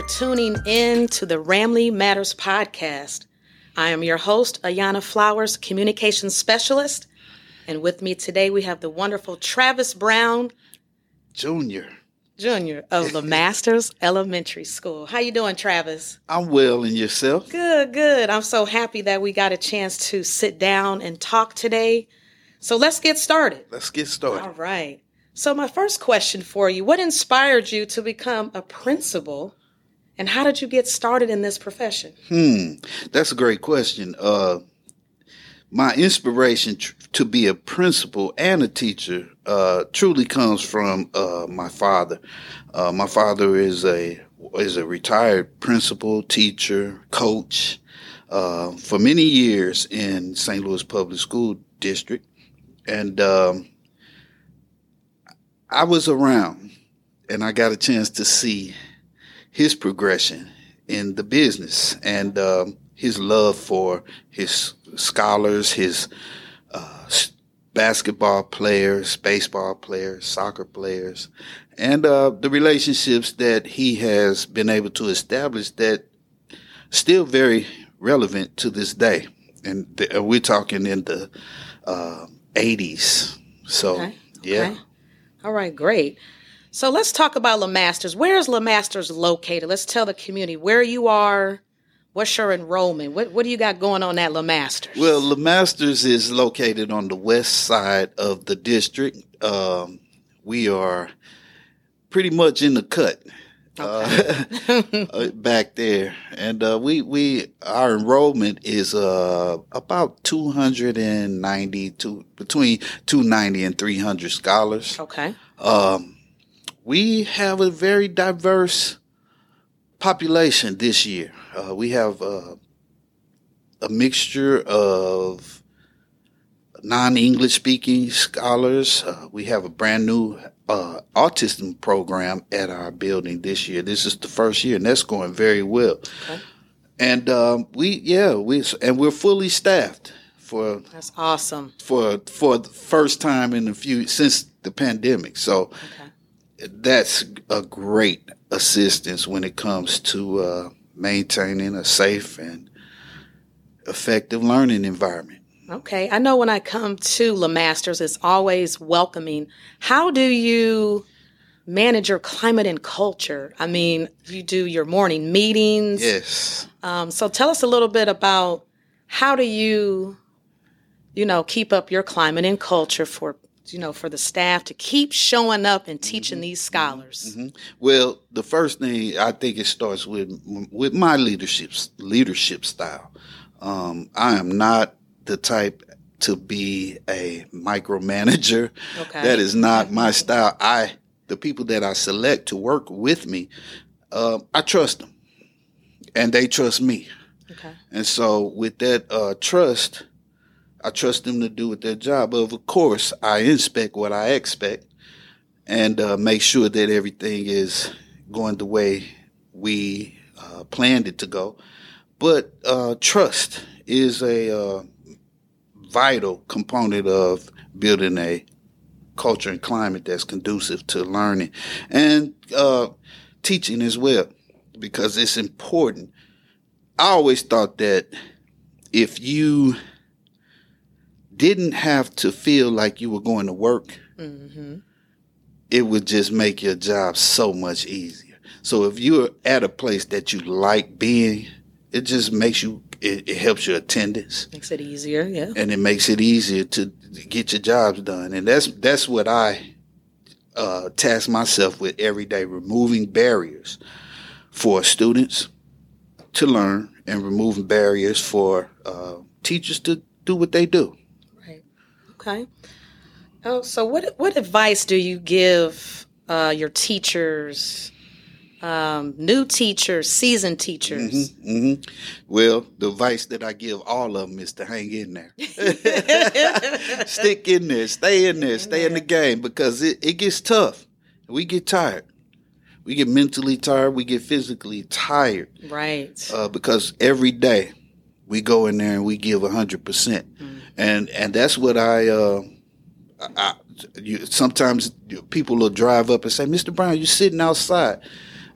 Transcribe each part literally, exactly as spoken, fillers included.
tuning in to the Ramley Matters podcast. I am your host, Ayana Flowers, communications specialist. And with me today, we have the wonderful Travis Brown Junior Junior of the Masters Elementary School. How you doing, Travis? I'm well, and yourself? Good, good. I'm so happy that we got a chance to sit down and talk today. So let's get started. Let's get started. All right. So my first question for you, what inspired you to become a principal, and how did you get started in this profession? Hmm, that's a great question. Uh, my inspiration tr- to be a principal and a teacher uh, truly comes from uh, my father. Uh, my father is a is a retired principal, teacher, coach uh, for many years in Saint Louis Public School District, and um, I was around, and I got a chance to see his progression in the business and um, his love for his scholars, his uh, basketball players, baseball players, soccer players, and uh, the relationships that he has been able to establish that still very relevant to this day. And th- we're talking in the uh, eighties. So, Okay. yeah. Okay. All right, great. So let's talk about LeMasters. Where is LeMasters located? Let's tell the community where you are. What's your enrollment? What What do you got going on at LeMasters? Well, LeMasters is located on the west side of the district. Um, we are pretty much in the cut Okay. uh, back there, and uh, we we our enrollment is uh, about two hundred ninety to between two ninety and three hundred scholars. Okay. Um, we have a very diverse population this year. Uh, we have uh, a mixture of non-English speaking scholars. Uh, we have a brand new uh, autism program at our building this year. This is the first year, and that's going very well. Okay. And um, we, yeah, we and we're fully staffed for That's awesome. for for the first time in a few since the pandemic. So. Okay. That's a great assistance when it comes to uh, maintaining a safe and effective learning environment. Okay. I know when I come to LeMasters, it's always welcoming. How do you manage your climate and culture? I mean, you do your morning meetings. Yes. Um, so tell us a little bit about how do you, you know, keep up your climate and culture for you know, for the staff to keep showing up and teaching mm-hmm. these scholars? Mm-hmm. Well, the first thing I think it starts with with my leadership leadership style. Um, I am not the type to be a micromanager. Okay. That is not my style. I the people that I select to work with me, uh, I trust them, and they trust me. Okay. And so with that uh, trust. I trust them to do their job. But of course, I inspect what I expect and uh, make sure that everything is going the way we uh, planned it to go. But uh, trust is a uh, vital component of building a culture and climate that's conducive to learning and uh, teaching as well, because it's important. I always thought that if you didn't have to feel like you were going to work, mm-hmm. it would just make your job so much easier. So if you're at a place that you like being, it just makes you, it, it helps your attendance. Makes it easier, yeah. And it makes it easier to get your jobs done. And that's that's what I uh, task myself with every day, removing barriers for students to learn and removing barriers for uh, teachers to do what they do. Okay. Oh, so what what advice do you give uh, your teachers, um, new teachers, seasoned teachers? Mm-hmm, mm-hmm. Well, the advice that I give all of them is to hang in there. Stick in there. Stay in there. Stay in the game, because it, it gets tough. We get tired. We get mentally tired. We get physically tired. Right. Uh, because every day we go in there and we give one hundred percent. Mm. And and that's what I, uh, I you, sometimes people will drive up and say, Mister Brown, you're sitting outside.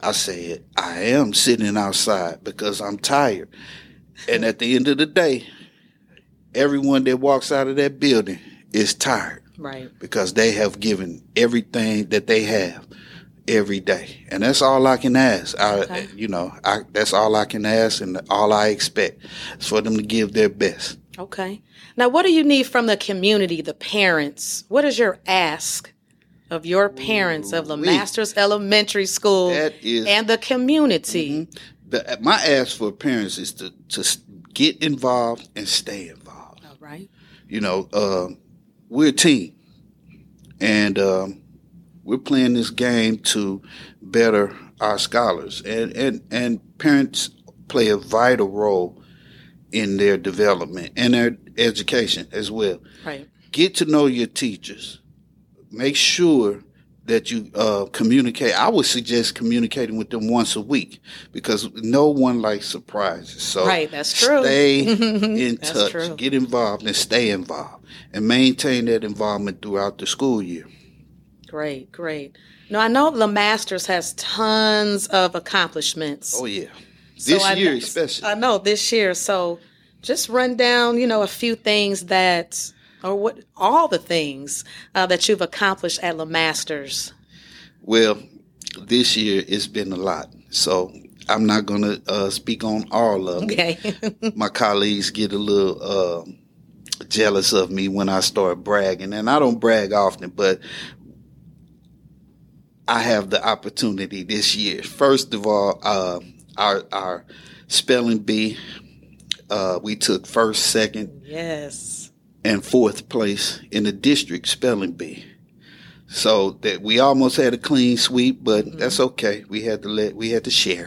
I said, I am sitting outside because I'm tired. And at the end of the day, everyone that walks out of that building is tired. Right. Because they have given everything that they have every day. And that's all I can ask. I, Okay. you know, I, that's all I can ask and all I expect is for them to give their best. Okay. Now, what do you need from the community, the parents? What is your ask of your parents of the Ooh-wee. Masters Elementary School That is- and the community? Mm-hmm. The, my ask for parents is to, to get involved and stay involved. All right. You know, uh, we're a team, and um, we're playing this game to better our scholars, and, and, and parents play a vital role in their development and their education as well. Right. Get to know your teachers. Make sure that you uh, communicate. I would suggest communicating with them once a week because no one likes surprises. So Right, that's true. Stay in That's touch, true. get involved, and stay involved, and maintain that involvement throughout the school year. Great, great. Now, I know the Masters has tons of accomplishments. Oh yeah, So this I year know- especially. I know this year. So just run down, you know, a few things that, or what, all the things uh, that you've accomplished at LeMasters. Well, this year it's been a lot, so I'm not going to uh, speak on all of it. Okay. My colleagues get a little uh, jealous of me when I start bragging, and I don't brag often, but I have the opportunity this year. First of all, uh, our our spelling bee, uh, we took first, second, Yes. and fourth place in the district spelling bee. So that we almost had a clean sweep, but mm-hmm. that's okay. We had to let we had to share.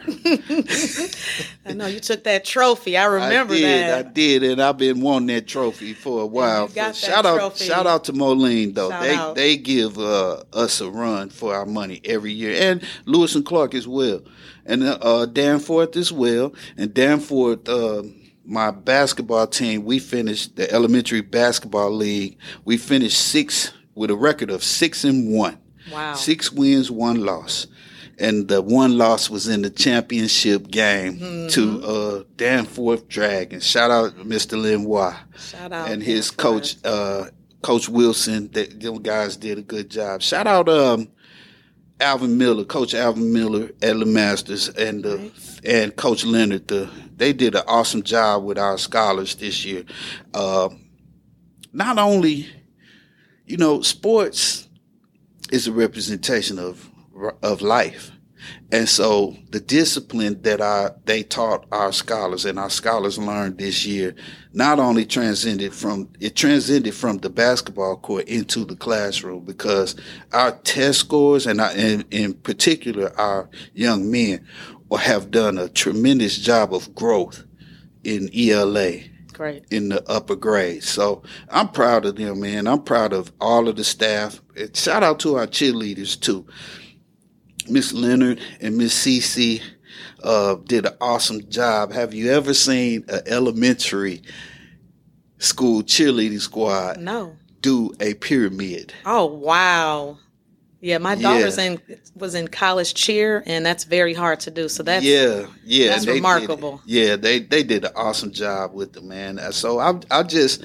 I know you took that trophy. I remember I did, that. I did, and I've been wanting that trophy for a while. you got that shout out, trophy. shout out to Moline though. Shout they out. they give uh, us a run for our money every year, and Lewis and Clark as well, and uh, Danforth as well, and Danforth. Uh, my basketball team, we finished the elementary basketball league. We finished sixth with a record of six and one. Wow. Six wins, one loss. And the one loss was in the championship game mm-hmm. to uh, Danforth Dragons. Shout out Mister Lenoir. Shout out. And his Danforth. coach, uh, Coach Wilson. They, them guys did a good job. Shout out um, Alvin Miller, Coach Alvin Miller at LeMasters, and uh, Right. and Coach Leonard. The, they did an awesome job with our scholars this year. Uh, not only... You know, sports is a representation of of life. And so the discipline that our, they taught our scholars and our scholars learned this year not only transcended from, it transcended from the basketball court into the classroom because our test scores and, our, and in particular our young men have done a tremendous job of growth in E L A. Great. In the upper grades. So I'm proud of them, man. I'm proud of all of the staff. And shout out to our cheerleaders too. Miss Leonard and Miss Cece uh, did an awesome job. Have you ever seen an elementary school cheerleading squad No. do a pyramid? Oh, wow. Yeah, my daughter's Yeah. in was in college cheer, and that's very hard to do. So that's yeah, yeah, that's they did it. remarkable. Yeah, they they did an awesome job with them, man. So I I just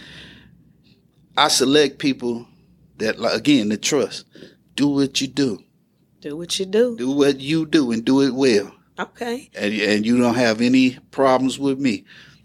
I select people that, like, again, the trust. Do what you do. Do what you do. Do what you do and do it well. Okay. And and you don't have any problems with me.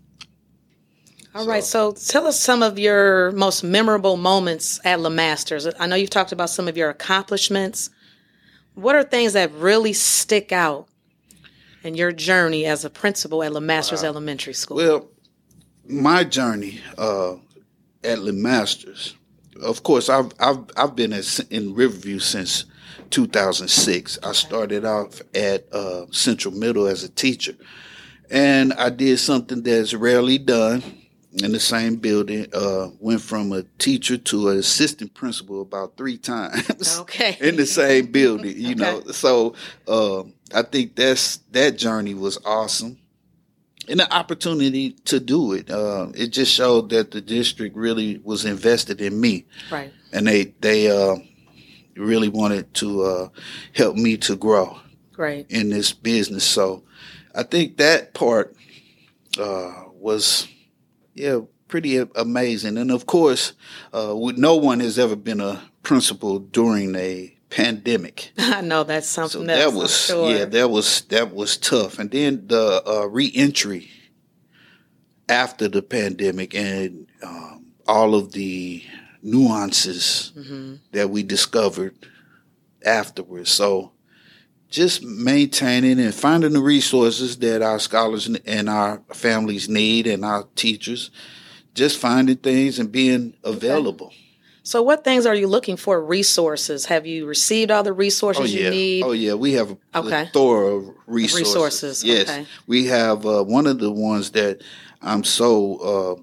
All right. So tell us some of your most memorable moments at LeMasters. I know you've talked about some of your accomplishments. What are things that really stick out in your journey as a principal at LeMasters Wow. Elementary School? Well, my journey uh, at LeMasters, of course, I've I've I've been at, in Riverview since two thousand six. I started off at uh, Central Middle as a teacher, and I did something that's rarely done in the same building. Uh, went from a teacher to an assistant principal about three times. Okay. In the same building, you Okay. know. So uh, I think that's that journey was awesome. And the opportunity to do it, uh, it just showed that the district really was invested in me, Right. and they they uh, really wanted to uh, help me to grow. Right. in this business. So I think that part uh, was, yeah, pretty amazing. And of course, uh, no one has ever been a principal during a pandemic. I know that's something so that else. was I'm sure. yeah, that was that was tough. And then the uh, reentry after the pandemic and um, all of the nuances mm-hmm. that we discovered afterwards. So just maintaining and finding the resources that our scholars and our families need and our teachers, just finding things and being available. Okay. So what things are you looking for? Resources? Have you received all the resources oh, yeah. you need? Oh, yeah. We have a okay. plethora of resources. Resources. Yes. Okay. We have uh, one of the ones that I'm so uh,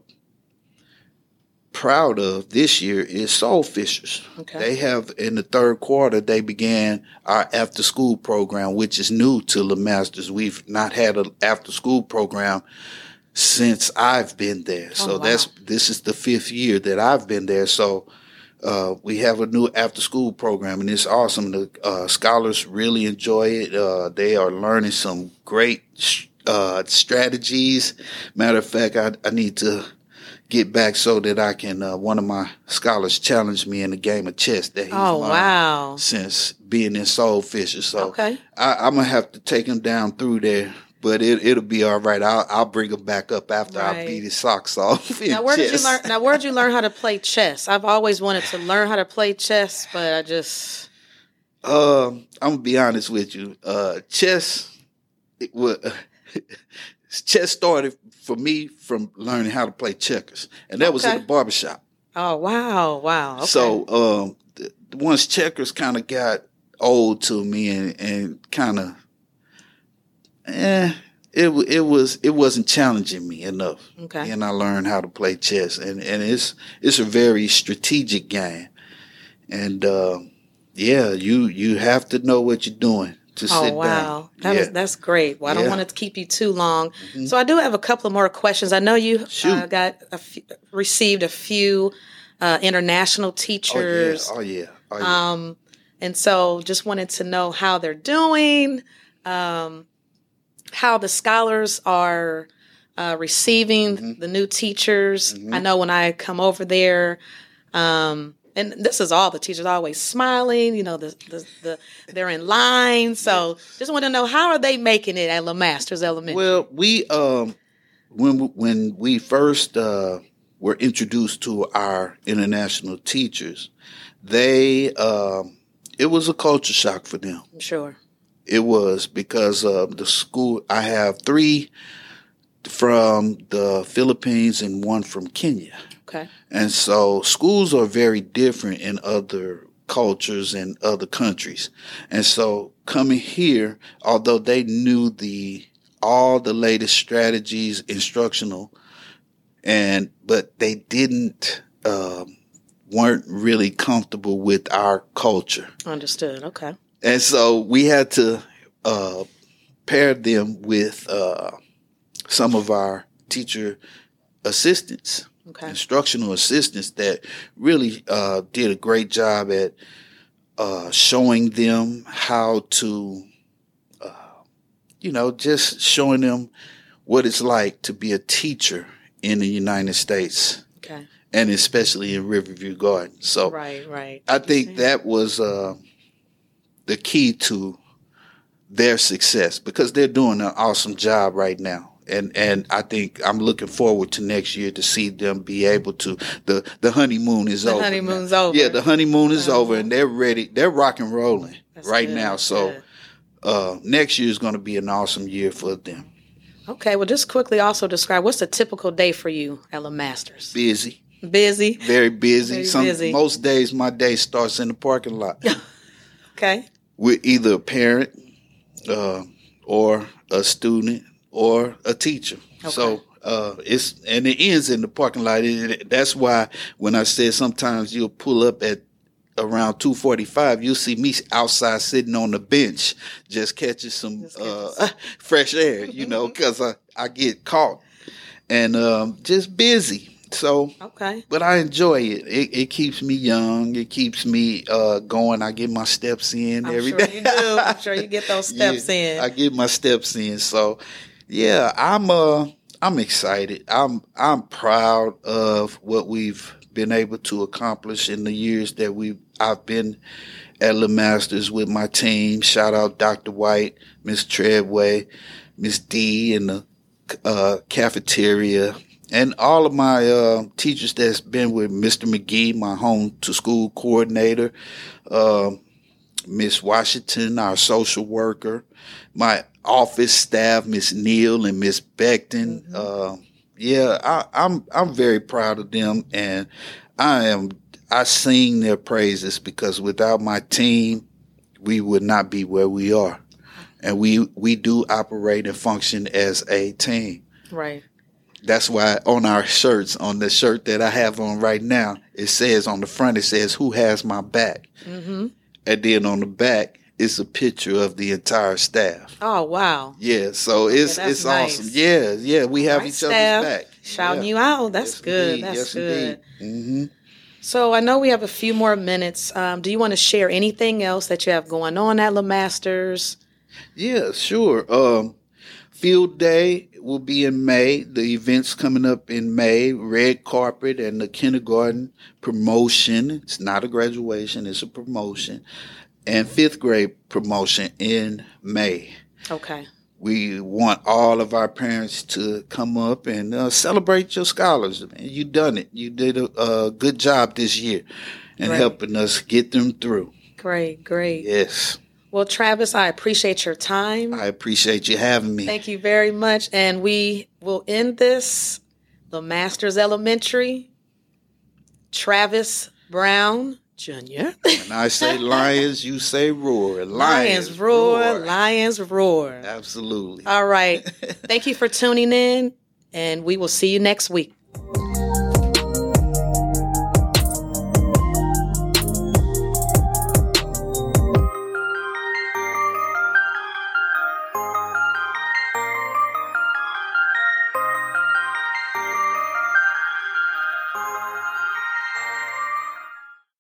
proud of this year is Soul Fishers. Okay. They have, in the third quarter, they began our after-school program, which is new to LeMasters. We've not had an after-school program since I've been there. Oh, so wow. that's this is the fifth year that I've been there. So uh, we have a new after-school program, and it's awesome. The uh, scholars really enjoy it. Uh, they are learning some great uh, strategies. Matter of fact, I, I need to get back so that I can, uh, one of my scholars challenged me in a game of chess that he's oh, learned wow. since being in Soul Fisher. So okay. I, I'm going to have to take him down through there, but it, it'll be all right. I'll, I'll bring him back up after right. I beat his socks off. Now, where chess. did you learn? Now, where did you learn how to play chess? I've always wanted to learn how to play chess, but I just. Um, I'm going to be honest with you. Uh, chess, it was, chess started for me from learning how to play checkers, and that okay. was in the barbershop. Oh, wow. Wow. Okay. So um, the, once checkers kind of got old to me and, and kind of, eh, it it was it wasn't challenging me enough. Okay. And I learned how to play chess, and, and it's it's a very strategic game, and uh, yeah, you you have to know what you're doing. To oh, sit wow. down. That yeah. is, that's great. Well, I don't yeah. want to keep you too long. Mm-hmm. So I do have a couple of more questions. I know you uh, got a few, received a few uh, international teachers. Oh, yeah. Oh, yeah. Oh, yeah. Um, and so just wanted to know how they're doing, um, how the scholars are uh, receiving mm-hmm. the new teachers. Mm-hmm. I know when I come over there, um, and this is all the teachers always smiling, you know, the, the, the they're in line. So yeah. just want to know, how are they making it at LeMasters Elementary? Well, we, um, when, when we first uh, were introduced to our international teachers, they, um, it was a culture shock for them. I'm sure. It was because uh, the school, I have three from the Philippines and one from Kenya. Okay. And so schools are very different in other cultures and other countries. And so coming here, although they knew the all the latest strategies, instructional, and but they didn't um, weren't really comfortable with our culture. Understood. Okay. And so we had to uh, pair them with uh, some of our teacher assistants. Okay. Instructional assistants that really uh, did a great job at uh, showing them how to, uh, you know, just showing them what it's like to be a teacher in the United States. Okay. And especially in Riverview Gardens. So right, right. I think that was uh, the key to their success because they're doing an awesome job right now. And and I think I'm looking forward to next year to see them be able to the the honeymoon is the over. The honeymoon's now. over. Yeah, the honeymoon is uh-huh. over, and they're ready. They're rock and rolling That's right good. now. So uh, next year is going to be an awesome year for them. Okay, well, just quickly also describe what's a typical day for you at LeMasters. Busy. Busy. Very busy. Very Some busy. Most days my day starts in the parking lot. Okay. With either a parent uh, or a student or a teacher. Okay. So uh, it's and it ends in the parking lot. It, it, that's why when I said sometimes you'll pull up at around two forty-five, you'll see me outside sitting on the bench just catching some uh, fresh air, you know, because I, I get caught and um, just busy. So, okay. But I enjoy it. It, it keeps me young. It keeps me uh, going. I get my steps in I'm every sure day. you do. I'm sure you get those steps yeah, in. I get my steps in. So, yeah, I'm uh, I'm excited. I'm I'm proud of what we've been able to accomplish in the years that we I've been at LeMasters with my team. Shout out Doctor White, Miss Treadway, Miss D, and the uh, cafeteria. And all of my uh, teachers that's been with Mister McGee, my home to school coordinator, uh, Miss Washington, our social worker, my office staff, Miss Neal and Miss Beckton. Mm-hmm. Uh, yeah, I, I'm I'm very proud of them, and I am I sing their praises because without my team, we would not be where we are, and we we do operate and function as a team. Right. That's why on our shirts, on the shirt that I have on right now, it says on the front, it says, "Who has my back?" Mm-hmm. And then on the back, it's a picture of the entire staff. Oh, wow. Yeah, so it's yeah, it's nice. awesome. Yeah, yeah, we have right, each staff. other's back. Shouting yeah. you out. That's yes, good. Indeed. That's yes, good. Mm-hmm. So I know we have a few more minutes. Um, do you want to share anything else that you have going on at LeMasters? Yeah, sure. Um, Field Day will be in May. The event's coming up in May. Red carpet and the kindergarten promotion. It's not a graduation. It's a promotion. And fifth grade promotion in May. Okay. We want all of our parents to come up and uh, celebrate your scholars. You done it. You did a, a good job this year in great. helping us get them through. Great, great. Yes. Well, Travis, I appreciate your time. I appreciate you having me. Thank you very much. And we will end this. LeMasters Elementary, Travis Brown Junior When I say lions, you say roar. Lions, lions roar, roar. Lions roar. Absolutely. All right. Thank you for tuning in, and we will see you next week.